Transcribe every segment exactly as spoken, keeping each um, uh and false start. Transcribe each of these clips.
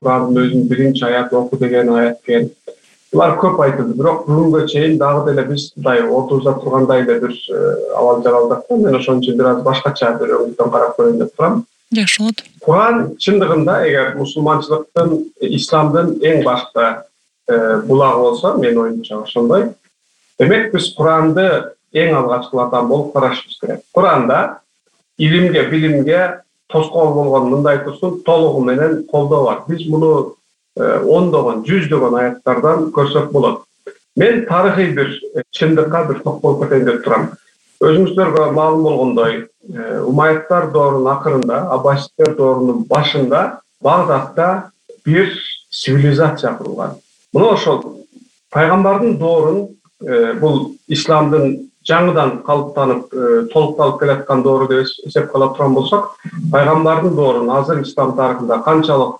Kur'an'ın özünün birinci ayat oku деген ayat eкен. Булар көп айтылды, бирок бүгүнгө чейин дагы деле биз мындай ортобузда тургандай эле бир абал жаралдык да. Мен ошон үчүн бир аз башкача бир өңдөн карап көрөйүн деп турам. Жакшы болот. Kur'an чындыгында эгер мусулманчылыктын, исламдын эң башкы булагы болсо, менин оюмча ошондой. Демек биз Kur'анды эң алгачкылардан болуп карашыбыз керек. Kur'анда илимге, билимге тоскоол болгон мындай турсун толугу менен колдоо бар. Биз муну ондогон, жүздөгөн аяттардан көрсөк болот. Мен тарыхый бир чындыкка бир токтолуп кетейин деп турам. Өзүңүздөргө маалым болгондой, Умайяттар доорунун акырында, Аббаситтер доорунун башында Багдадта бир цивилизация курулган. Мына ошол пайгамбардын доорун, бул исламдын жаңыдан калыптанып, толукталып келаткан доору деп эсепке ала турган болсок, пайгамбардын доорун азыр ислам тарыхында канчалык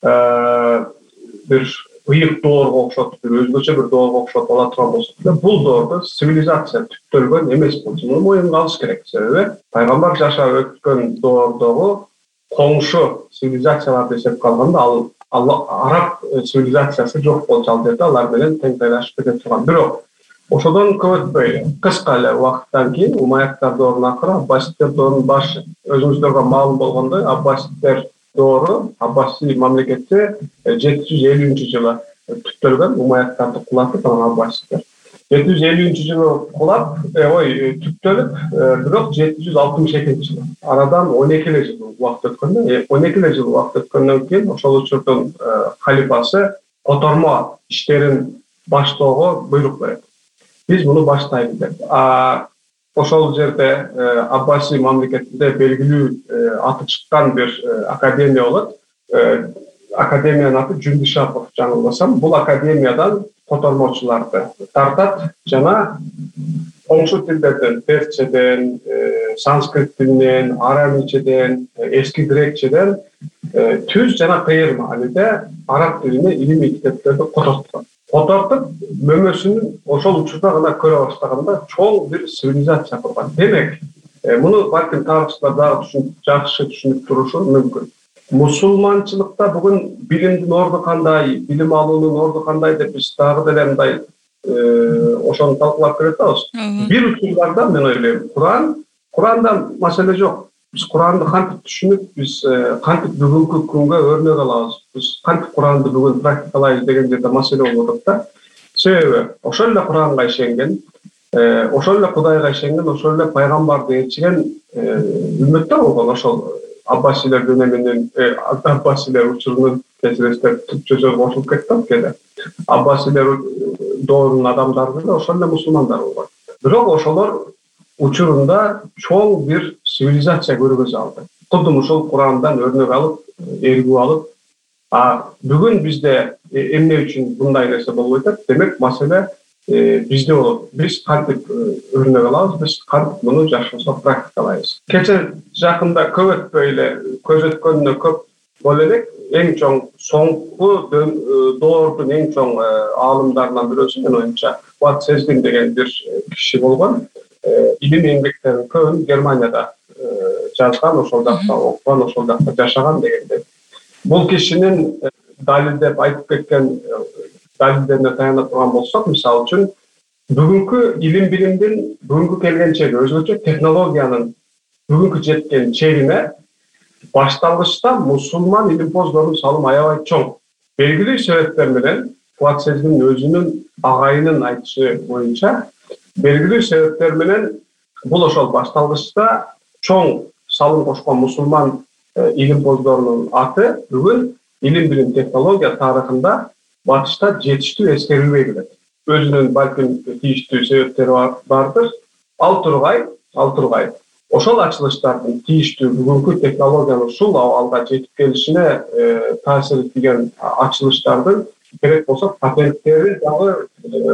бир ыйык доорго окшоп, бир өзгөчө бир доорго окшоп ала турган болсок, бул доордо цивилизация түптөлгөн эмес болчу. Муну моюнга алыш керек. Себеби пайгамбар жашап өткөн доордогу коңшу цивилизацияларды эсепке алганда, ал араб цивилизациясы жок болчу ал жерде, алар менен тең тайлашып кете турган. Бирок ошодон көп өтпөй, кыска эле убакыттан кийин Умайяттар доорунун акыры, Аббаситтер доорунун башы. Өзүңүздөргө маалым болгондой, Аббаситтер доору Аббаси мамлекети жети жүз элүүнчү жылы түптөлгөн, Умайяттарды кулатып, анан Аббаситтер жети жүз элүүнчү жылы кулап, ой, түптөлүп, бирок жети жүз алтымыш экинчи жылы. Арадан он эки эле жыл убакыт өткөндө, он эки эле жыл убакыт өткөндөн кийин ошол учурдун халифасы котормо иштерин баштоого буйрук берет. Биз муну баштайлы деп. А ошол жерде Аббаси мамлекетинде белгилүү аты чыккан бир академия болот. Академиянын аты Жумбишапов, жаңылбасам. Бул академиядан котормочуларды тартат жана коңшу тилдерден, персчеден, санскрит тилинен, арамичеден, эски грекчеден түз жана кыйырма алиде араб тилине илимий китептерди которткон. Котортуп, мөмөсүн ошол учурда гана көрө баштаганда чоң бир цивилизация курган. Демек, муну балким тарыхчылар дагы жакшы түшүнүп турушу мүмкүн. Мусулманчылыкта бүгүн билимдин орду кандай, билим алуунун орду кандай деп биз дагы деле мындай ошону талкуулап келе атабыз. Бир учурларда мен ойлойм, Куран, Куранда маселе жок. Биз Куранды кантип түшүнүп, биз кантип бүгүнкү күнгө өрнөк алабыз, биз кантип Куранды бүгүн практикалайбыз деген жерде маселе болуп атат да. Себеби ошол эле Куранга ишенген, ошол эле Кудайга ишенген, ошол эле пайгамбарды ээрчиген үммөттөр болгон. Ошол Аббасилер дөнөмүнүн, Аббасилер учурунун кесиристер түпчөзө кошулуп кетти кеде. Аббасилер доорунун адамдары да ошол эле мусулмандар болгон. Бирок ошолор учурунда чоң бир цивилизация көргөзө алды. Кудум ушул Курандан өрнөк алып, эргүү алып, а бүгүн бизде эмне үчүн мындай нерсе болуп атат? Демек, маселе бизде болот. Биз кантип өрнөк алабыз, биз кантип муну жашоосо практикалайбыз. Кече жакында көп өтпөй эле көз өткөнүнө көп боло элек, эң чоң соңку доордун эң чоң аалымдарынан бирөөсү, мен оюмча, Fuat Sezgin деген бир киши болгон. Илим эмгектерин көбүн Германияда жазган, ошол жакта окуган, ошол жакта жашаган дегенде. Бул кишинин далилдеп айтып кеткен далилдерине таяна турган болсок, мисалы үчүн, бүгүнкү илим билимдин бүгүнкү келген чеги, өзгөчө технологиянын бүгүнкү жеткен чегине башталгычта мусулман илимпоздордун салымы аябай чоң. Белгилүү себептер менен Fuat Sezgin өзүнүн агайынын айтышы боюнча, белгилүү себептер менен бул ошол башталгычта чоң салым кошкон мусулман илимпоздорунун аты бүгүн илим билим технология тарыхында батышта жетиштүү эскерилбей келет. Өзүнүн балким тийиштүү себептери бардыр. Ал тургай, ал тургай. Ошол ачылыштардын тийиштүү бүгүнкү технологиянын ушул абалга жетип келишине таасир эткен ачылыштардын керек болсо патенттери дагы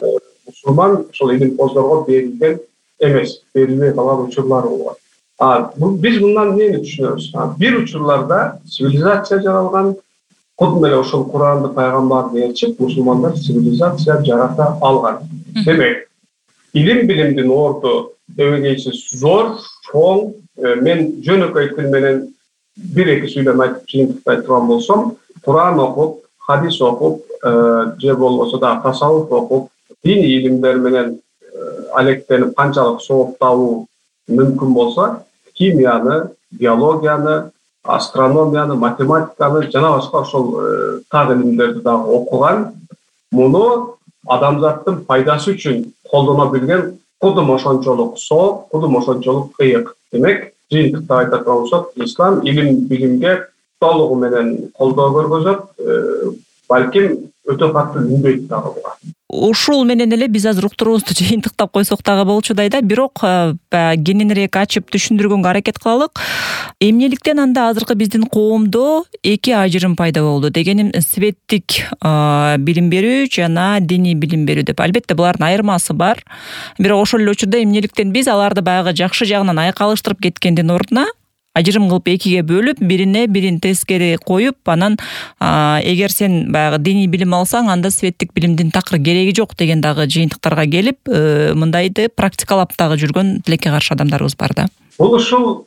мусулман ошол илимпоздорго берилген эмес, берилбей калган учурлар болгон. А биз мындан эмнени түшүнөбүз? Бир учурларда цивилизация жаралган, кудум эле ошол Куранды пайгамбарды ээрчип, мусулмандар цивилизация жарата алган. Демек, илим билимдин орду дебегейсиз зор, чоң, мен жөнөкөй тил менен бир эки сүйлөм айтып жыйынтыктай турган болсом, Куран окуп, хадис окуп, же болбосо да тасаввуф окуп, диний илимдер менен алектенип канчалык сооп табуу мүмкүн болсо, химияны, биологияны, астрономияны, математиканы жана башка ошол так илимдерди дагы окуган, муну адамзаттын пайдасы үчүн колдоно билген кудум ошончолук соо, кудум ошончолук ыйык. Демек, жыйынтыкта айта турган болсок, ислам илим билимге толугу менен колдоо көргөзөт, балким өтө катуу үндөйт дагы буга. Ушул менен эле биз азыр уктуруубузду жыйынтыктап койсок дагы болчудай да, бирок кененирээк ачып түшүндүргөнгө аракет кылалык. Эмнеликтен анда азыркы биздин коомдо эки ажырым пайда болду дегеним, светтик билим берүү жана диний билим берүү деп. Албетте булардын айырмасы бар. Бирок ошол эле учурда эмнеликтен биз аларды баягы жакшы жагынан айкалыштырып кеткендин ордуна ажырым кылып экиге бөлүп, бирине бирин тескери коюп, анан эгер сен баягы диний билим алсаң, анда светтик билимдин такыр кереги жок деген дагы жыйынтыктарга келип, мындайды практикалап дагы жүргөн тилекке каршы адамдарыбыз бар да. Бул ушул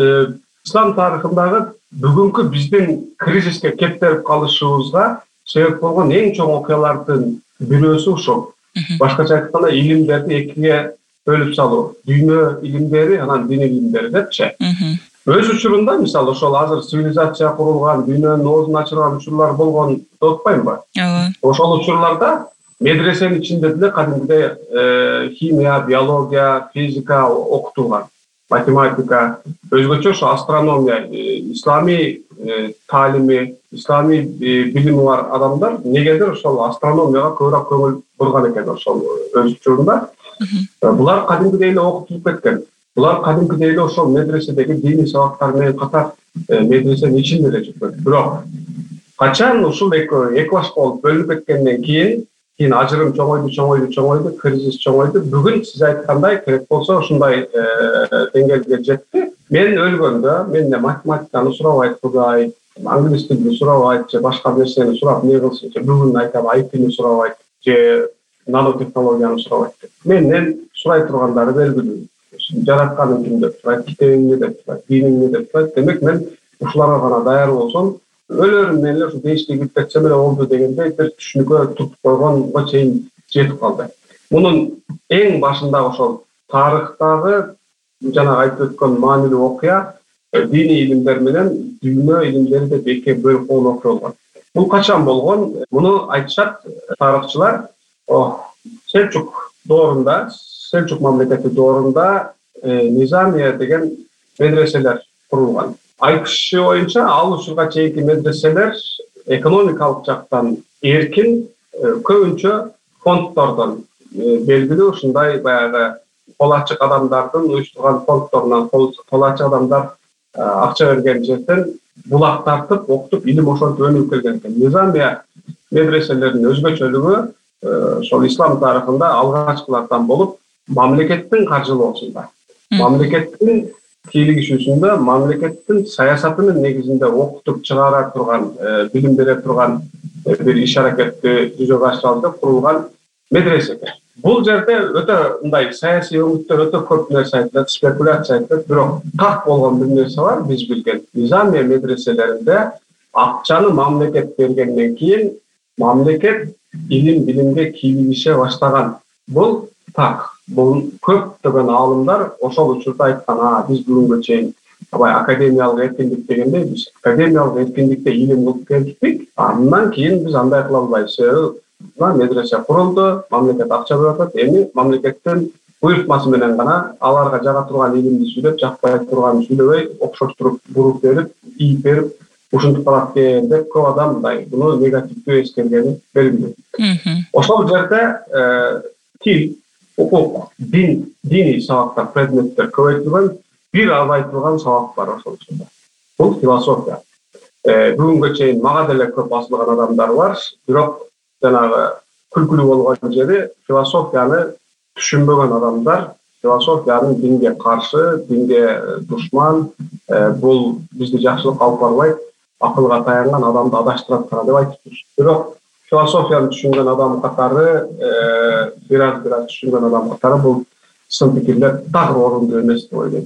ислам тарыхындагы бүгүнкү биздин кризиске кептелип калышыбызга себеп болгон эң чоң окуялардын бирөөсү ушул. Башкача айтканда, илимдерди экиге бөлүп салуу. Дүйнө илимдери, анан диний илимдери депчи. Өз учурунда, мисалы, ошол азыр цивилизация курулган, дүйнөнүн оозун ачырган учурлар болгон деп атпаймынбы? Ооба. Ошол учурларда медресенин ичинде деле кадимгидей химия, биология, физика окутулган, математика, өзгөчө ошо астрономия, исламий таалими, исламий билими бар адамдар негедир ошол астрономияга көбүрөөк көңүл бурган экен ошол өз учурунда. Булар кадимгидей эле окутулуп кеткен. Булар кадимкидей эле ошол медреседеги диний сабактар менен катар медресенин ичинде эле жүргөн. Бирок качан ушул экөө эки башка болуп бөлүнүп кеткенден кийин, кийин ажырым чоңойду, чоңойду, чоңойду, кризис чоңойду. Бүгүн сиз айткандай керек болсо ушундай деңгээлге жетти. Мен өлгөндө, менден математиканы сурабайт Кудай, англис тилин сурабайт, же башка нерсени сурап не кылсын, же бүгүн айтам ай ти-ни сурабайт, же нанотехнологияны сурабайт. Менден сурай тургандары белгилүү. Жаратканың ким деп турат, китебиңди деп турат, диниңди деп турат. Демек, мен ушуларга гана даяр болсом, өлөрүм менен эле ушу дейишке кирип кетсем эле болду дегендей бир түшүнүккө тутуп койгонго чейин жетип калды. Мунун эң башында ошол тарыхтагы жана айтып өткөн маанилүү окуя диний илимдер менен дүйнө илимдери деп экиге бөлүп койгон окуя болгон. Бул качан болгон? Муну айтышат тарыхчылар, Селчук доорунда, Селчук мамлекети доорунда Низамия деген медреселер курулган. Айтышы боюнча, ал учурга чейинки медреселер экономикалык жактан эркин, көбүнчө фонддордон белгилүү ушундай баягы кол ачык адамдардын уюштурган фонддорунан кол ачык адамдар акча берген жерден булак тартып, окутуп, илим ошентип өнүгүп келген экен. Низамия медреселеринин өзгөчөлүгү ошол ислам тарыхында алгачкылардан болуп, мамлекеттин каржылоосунда, мамлекеттин кийлигишүүсүндө, мамлекеттин саясатынын негизинде окутуп чыгара турган, билим бере турган бир иш аракетти жүзөгө ашыралы деп курулган медресе. Бул жерде өтө мындай саясий өңүттөр өтө көп нерсе айтылат, спекуляция айтылат, бирок так болгон бир нерсе бар, биз билген. Низамия медреселеринде акчаны мамлекет бергенден кийин мамлекет илим билимге кийлигише баштаган. Бул так. Бул көптөгөн аалымдар ошол учурда айткан, а биз бүгүнгө чейин абай академиялык эркиндик дегенде, биз академиялык эркиндикте илим кылып келдик, андан кийин биз андай кыла албайбыз. Медресе курулду, мамлекет акча берип атат, эми мамлекеттин буйртмасы менен гана аларга жага турган илимди сүйлөп, жакпай турганын сүйлөбөй, окшоштуруп, буруп берип, ийип берип, ушинтип калат деп көп адам мындай буну негативдүү эскергени белгилүү. Ошол жерде тил, укук, дин, диний сабактар, предметтер көбөйтүлгөн, бир азай турган сабак бар ошол учурда. Бул философия. Бүгүнгө чейин мага деле көп басылган адамдар бар, бирок жанагы күлкүлүү болгон жери философияны түшүнбөгөн адамдар, философиянын динге каршы, динге душман, бул бизди жакшылыкка алып барбайт, акылга таянган адамды адаштырат гана деп айтып туруш. Бирок философияны түшүнгөн адам катары, бир аз бир аз түшүнгөн адам катары бул сын пикирлер так орундуу эмес деп ойлойм.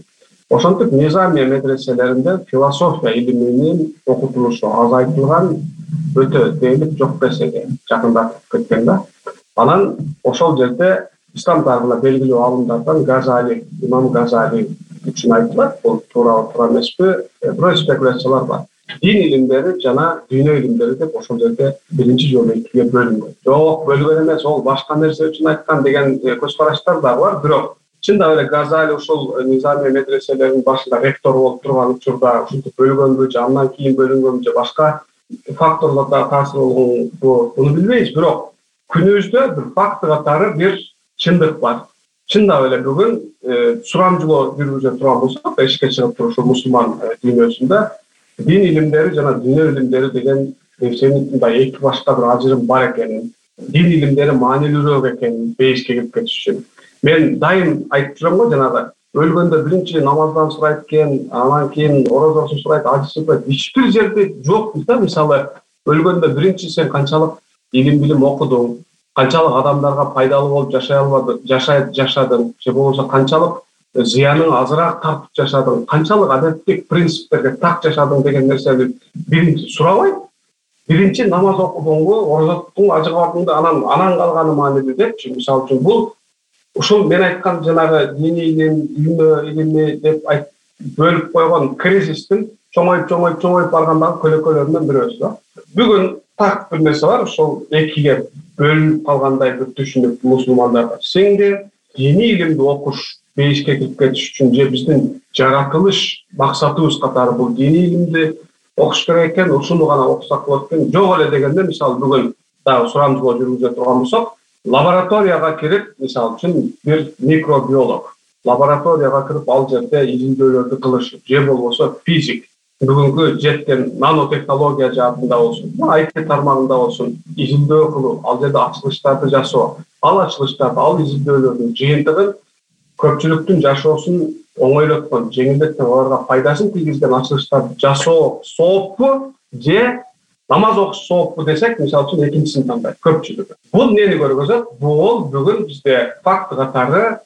Ошентип Низамия медреселеринде философия илиминин окутулушу азайтылган, өтө дээрлик жок десеге жакындатып кеткен да. Анан ошол жерде ислам тарыхына белгилүү алымдардан Газали, имам Газали үчүн айтылат. Бул туура туура эмеспи? Бирок спекуляциялар бар. Дин илимдери жана дүйнө илимдери деп ошол жерде биринчи жолу экиге бөлүнгөн. Жок, бөлгөн эмес, ол башка нерсе үчүн айткан деген көз караштар да бар. Бирок чындап эле Газали ушул Низамия медреселеринин башында ректор болуп турган учурда ушинтип бөлгөнбү же андан кийин бөлүнгөнбү же башка факторлор да таасир болгонбу, муну билбейбиз. Бирок күнүбүздө бир факт катары бир чындык бар. Чындап эле бүгүн сурамжылоо жүргүзө турган болсок, эшикке чыгып туруп ушул мусулман дүйнөсүндө дин илимдери жана дүйнө илимдери деген нерсенин мындай эки башка бир ажырым бар экенин, дин илимдери маанилүүрөөк экенин бейишке кирип кетиш үчүн мен дайым айтып жүрөм го, жанагы өлгөндө биринчи намаздан сурайт экен, анан кийин орозосун сурайт, ажысын сурайт. Эч бир жерде жок да. Мисалы, өлгөндө биринчи сен канчалык илим билим окудуң, канчалык адамдарга пайдалуу болуп жашай албадың, жашай жашадың, же болбосо канчалык зыяның азыраак тартып жашадың, канчалык адеттик принциптерге так жашадың деген нерсени биринчи сурабайт. Биринчи намаз окудуңбу, орозо туттуңбу, ажыга бардыңбы, анан анан калганы маанилүү депчи. Мисалы үчүн бул ушул мен айткан жанагы диний илим, дүйнө илими деп бөлүп койгон кризистин чоңоюп чоңоюп чоңоюп баргандагы көлөкөлөрүнөн бирөөсү да. Бүгүн так бир нерсе бар, ошол экиге бөлүнүп калгандай бир түшүнүк мусулмандарга. Сеңде диний илимди окуш бейишке кирип кетиш үчүн же биздин жаратылыш максатыбыз катары бул диний илимди окуш керек экен, ушуну гана окусак болот экен. Жок эле дегенде, мисалы бүгүн дагы сурамжылоо жүргүзө турган болсок, лабораторияга кирип, мисалы үчүн бир микробиолог лабораторияга кирип ал жерде изилдөөлөрдү кылыш, же болбосо физик, бүгүнкү жеткен нанотехнология жаатында болсун, ай ти тармагында болсун, изилдөө кылып, ал жерде ачылыштарды жасоо, ал ачылыштарды, ал изилдөөлөрдүн жыйынтыгын көпчүлүктүн жашоосун оңойлоткон, жеңилдеткен, аларга пайдасын тийгизген ачылыштарды жасоо сооппу же намаз окуш сооппу десек, мисалы үчүн экинчисин тандайт көпчүлүгү. Бул нени көргөзөт? Бул бүгүн бизде факт катары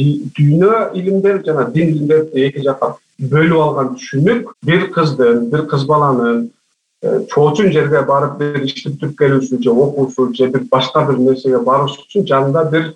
дүйнө илимдери жана дин илимдерди эки жакка бөлүп алган түшүнүк бир кыздын, бир кыз баланын чоочун жерге барып бир иштеп туруп келүүсү же окуусу же бир башка бир нерсеге барышы үчүн жанында бир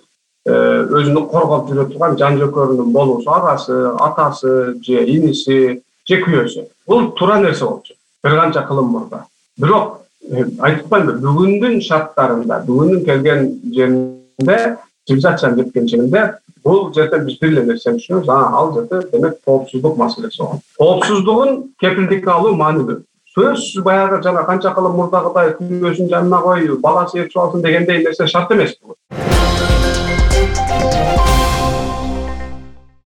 өзүнү коргоп жүрө турган жан жөкөрүнүн болуусу, агасы, атасы же иниси же күйөөсү. Бул туура нерсе болчу бир канча кылым мурда. Бирок айтып атпаймынбы, бүгүндүн шарттарында, бүгүндүн келген жеринде, цивилизациянын жеткен жеринде бул жерде биз бир эле нерсени түшүнөбүз, ал жерде демек коопсуздук маселеси бар. Коопсуздугун кепилдикке алуу маанилүү. Сөзсүз баягы жана канча кылым мурдагыдай күйөөсүн жанына кой, баласы ээрчип алсын дегендей нерсе шарт эмес бул.